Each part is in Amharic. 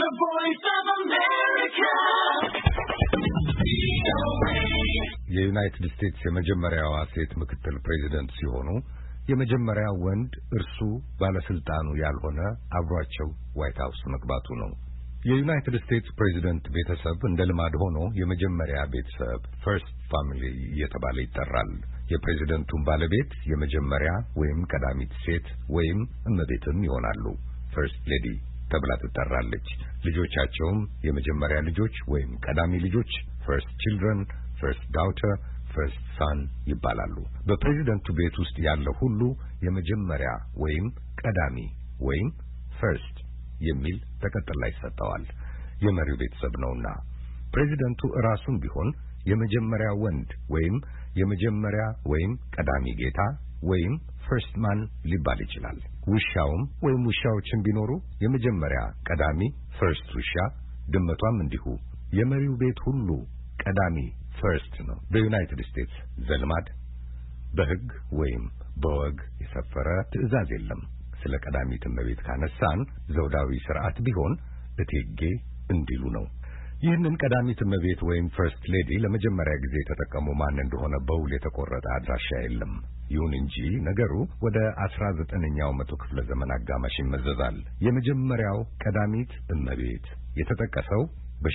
The Voice of America. የዩናይትድ ስቴትስ የመጀመሪያዋ ሴት ምክትል ፕሬዚደንት ሲሆኑ የመጀመሪያው ወንድ እርሱ ባለስልጣኑ ያልሆነ አብሯቸው ዋይት ሃውስ መግባቱ ነው። የዩናይትድ ስቴትስ ፕሬዚደንት ቤተሰብ እንደ ልማድ ሆኖ የመጀመሪያ ቤተሰብ ፈርስት ፋሚሊ እየተባለ ይጠራል። የፕሬዚደንቱን ባለቤት የመጀመሪያ ወይም ቀዳሚት ሴት ወይም እመቤትም ይሆናሉ። ፈርስት ሌዲ ተብላ ትጠራለች። ልጆቻቸውም የመጀመሪያ ልጆች ወይም ቀዳሚ ልጆች ፈርስት ቺልድረን፣ ፈርስት ዳውተር፣ ፈርስት ሳን ይባላሉ። በፕሬዚደንቱ ቤት ውስጥ ያለው ሁሉ የመጀመሪያ ወይም ቀዳሚ ወይም ፈርስት የሚል ተቀጥላ ይሰጠዋል። የመሪው ቤተሰብ ነውና ፕሬዚደንቱ ራሱም ቢሆን የመጀመሪያ ወንድ ወይም የመጀመሪያ ወይም ቀዳሚ ጌታ ወይም ፈርስት ማን ሊባል ይችላል። ውሻውም ወይም ውሻዎችን ቢኖሩ የመጀመሪያ ቀዳሚ ፈርስት ውሻ፣ ድመቷም እንዲሁ። የመሪው ቤት ሁሉ ቀዳሚ ፈርስት ነው። በዩናይትድ ስቴትስ ዘልማድ በሕግ ወይም በወግ የሰፈረ ትዕዛዝ የለም። ስለ ቀዳሚት እመቤት ካነሳን ዘውዳዊ ሥርዓት ቢሆን እቴጌ እንዲሉ ነው። ይህንን ቀዳሚት እመቤት ወይም ፈርስት ሌዲ ለመጀመሪያ ጊዜ የተጠቀሙ ማን እንደሆነ በውል የተቆረጠ አድራሻ የለም። ይሁን እንጂ ነገሩ ወደ 19ኛው መቶ ክፍለ ዘመን አጋማሽ ይመዘዛል። የመጀመሪያው ቀዳሚት እመቤት የተጠቀሰው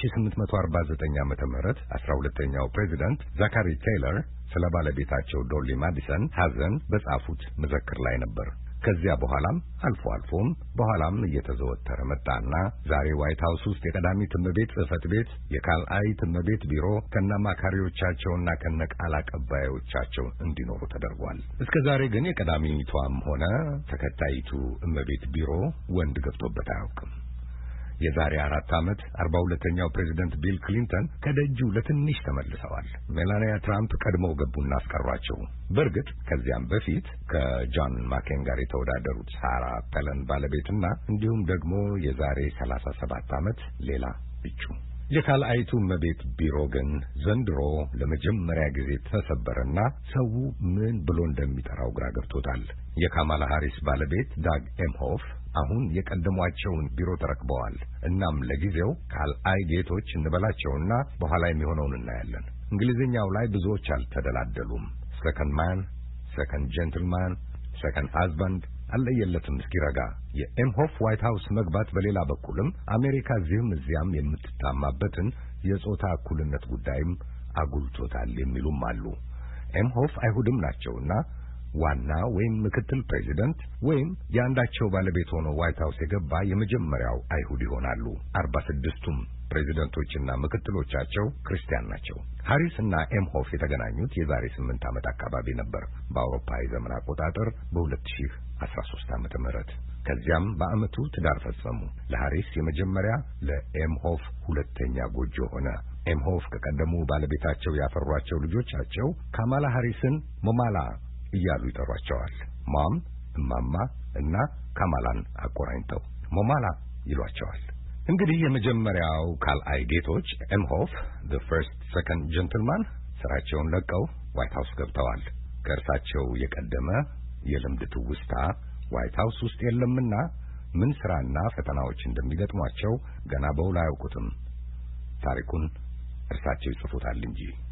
በ1849 ዓመተ ምህረት 12ኛው ፕሬዚዳንት ዛካሪ ቴይለር ስለ ባለቤታቸው ዶሊ ማዲሰን ሐዘን በጻፉት መዘክር ላይ ነበር። ከዚያ በኋላም አልፎም በኋላም እየተዘወተረ መጣና ዛሬ ዋይት ሃውስ ውስጥ የቀዳሚት እመቤት ጽሕፈት ቤት፣ የካልአይት እመቤት ቢሮ ከነአማካሪዎቻቸውና ከነቃል አቀባዮቻቸው እንዲኖሩ ተደርጓል። እስከ ዛሬ ግን የቀዳሚቷም ሆነ ተከታይቱ እመቤት ቢሮ ወንድ ገብቶበት አያውቅም። የዛሬ 4 ዓመት 42ኛው ፕሬዚደንት ቢል ክሊንተን ከደጁ ለትንሽ ተመልሰዋል። ሜላኒያ ትራምፕ ቀድመው ገቡና አስቀሯቸው። በእርግጥ ከዚያም በፊት ከጆን ማኬን ጋር የተወዳደሩት ሳራ ፓለን ባለቤትና እንዲሁም ደግሞ የዛሬ 37 ዓመት ሌላ እጩ። የካልአይቱ እመቤት ቢሮ ግን ዘንድሮ ለመጀመሪያ ጊዜ ተሰበረና ሰው ምን ብሎ እንደሚጠራው ግራ ገብቶታል። የካማላ ሃሪስ ባለቤት ዳግ ኤምሆፍ አሁን የቀደሟቸውን ቢሮ ተረክበዋል። እናም ለጊዜው ካልአይ ጌቶች እንበላቸውና በኋላ የሚሆነውን እናያለን። እንግሊዝኛው ላይ ብዙዎች አልተደላደሉም። ሰከንድ ማን፣ ሰከንድ ጀንትልማን፣ ሰከንድ ሃዝባንድ አለየለትም እስኪረጋ። የኤምሆፍ ዋይት ሃውስ መግባት በሌላ በኩልም አሜሪካ እዚህም እዚያም የምትታማበትን የጾታ እኩልነት ጉዳይም አጉልቶታል የሚሉም አሉ። ኤምሆፍ አይሁድም ናቸውና ዋና ወይም ምክትል ፕሬዚደንት ወይም የአንዳቸው ባለቤት ሆኖ ዋይት ሃውስ የገባ የመጀመሪያው አይሁድ ይሆናሉ። 46ቱም ፕሬዚደንቶችና ምክትሎቻቸው ክርስቲያን ናቸው። ሃሪስ እና ኤምሆፍ የተገናኙት የዛሬ 8 ዓመት አካባቢ ነበር በአውሮፓ የዘመን አቆጣጠር በ2013 ዓመተ ምህረት። ከዚያም በአመቱ ትዳር ፈጸሙ። ለሃሪስ የመጀመሪያ፣ ለኤምሆፍ ሁለተኛ ጎጆ ሆነ። ኤምሆፍ ከቀደሙ ባለቤታቸው ያፈሯቸው ልጆቻቸው ካማላ ሃሪስን ሞማላ እያሉ ይጠሯቸዋል። ማም፣ እማማ እና ካማላን አቆራኝተው ሞማላ ይሏቸዋል። እንግዲህ የመጀመሪያው ካልአይ ጌቶች ኤምሆፍ the first second gentleman ስራቸውን ለቀው ዋይት ሃውስ ገብተዋል። ከእርሳቸው የቀደመ የልምድ ትውስታ ዋይት ሃውስ ውስጥ የለምና ምን ስራና ፈተናዎች እንደሚገጥሟቸው ገና በውል አያውቁትም። ታሪኩን እርሳቸው ይጽፉታል እንጂ